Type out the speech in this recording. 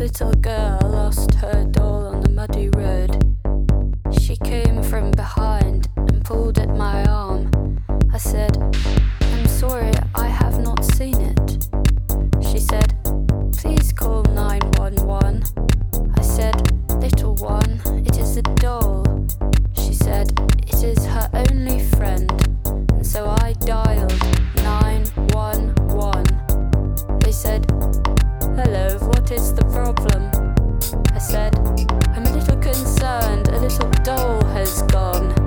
little girl lost her doll on the muddy road. She came from behind and pulled at my arm. I said, "I'm sorry, I have not seen it." She said, "Please call 911." I said, "Little one, it is a doll." She said, "It is her only friend." And so I dialed 911. They said, "Hello, what is the problem?" I said, "I'm a little concerned, a little doll has gone."